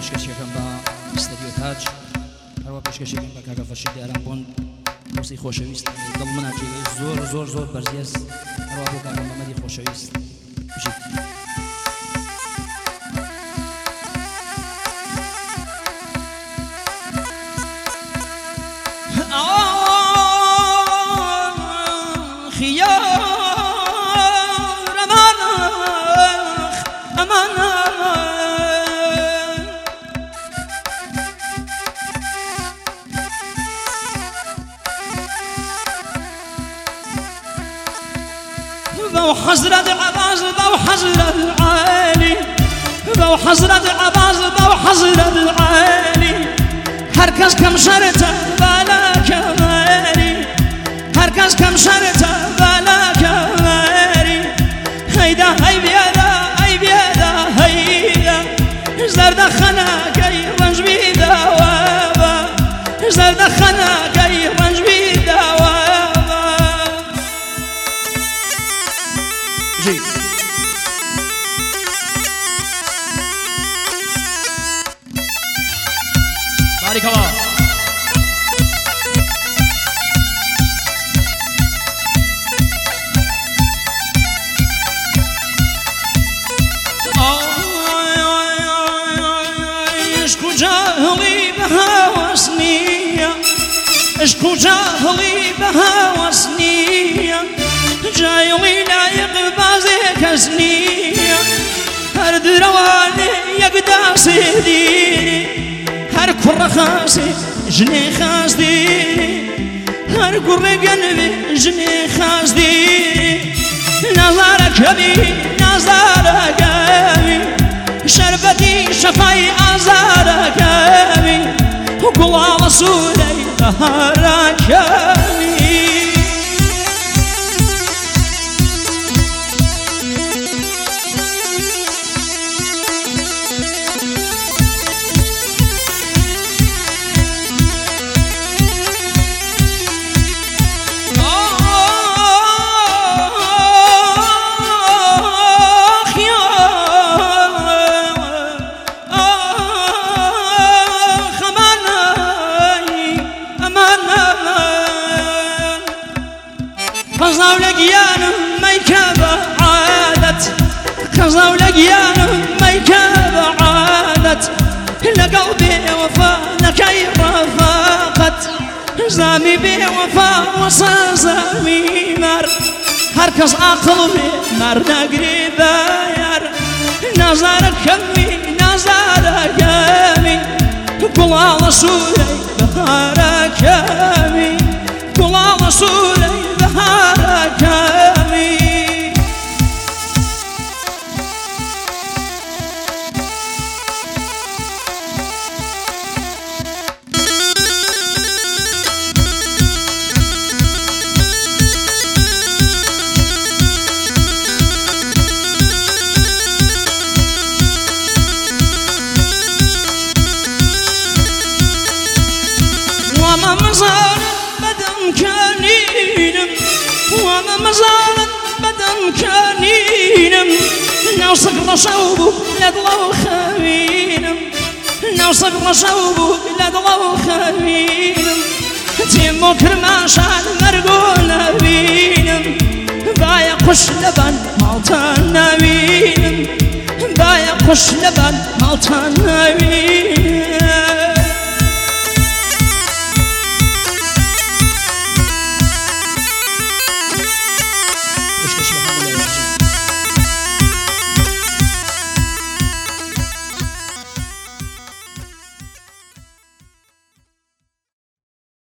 پێشکەشەکەم بە ئستەدیۆ تاج هەروە پێشکەشەکەم بە کاکە فەرشید دیاران بۆن دۆستی خۆشەویست دڵ منە جێگەی زۆر زۆر زۆر بەرزێز هەروە بۆ کاکە مەمەدی خۆشەویست بژیت بو حضرة عباس بو حضرة عالي بو حضرة عباس بو حضرة عالي هركز كم شرطة بلا كماري هركز كم شرطة بلا كماري هيدا هي بيدا هي بيدا هيدا زرد خنا كي رنج بيدا وابا زرد خنا كي رنج بيدا وابا بارك الله اشكو جاهلي بهوس نية اشكو جاهلي بهوس نية جايلي لا يقبازك سنية هر درواني يقداس ديني هر كر خاسي جني خاس ديني هر كر قلبي جني خاس ديني نظرك بي نظرك بي شربتي شفاي أزارك بي وقل رسولي ظهرك بي خزاو لقيانه ما يكابه عادت خزاو لقيانه ما يكابه عادت لقلبي وفا لكي رفاقت زامي بي وفا وصازامي مر هركز عقلبي مر نقري باير نظرك كمي نظرك كمي قل على سوري بهارك كمي قل على سوري بهارك كمي وما مزال بدم كانينم وما مزال بدم كانينم نوصق رشوبه لدلو خمينم نوصق رشوبه لدلو خمينم تيمو كرماشان مرقول بينم بايا قش لبن مالتان نبينم بايا قش لبن مالتان نبينم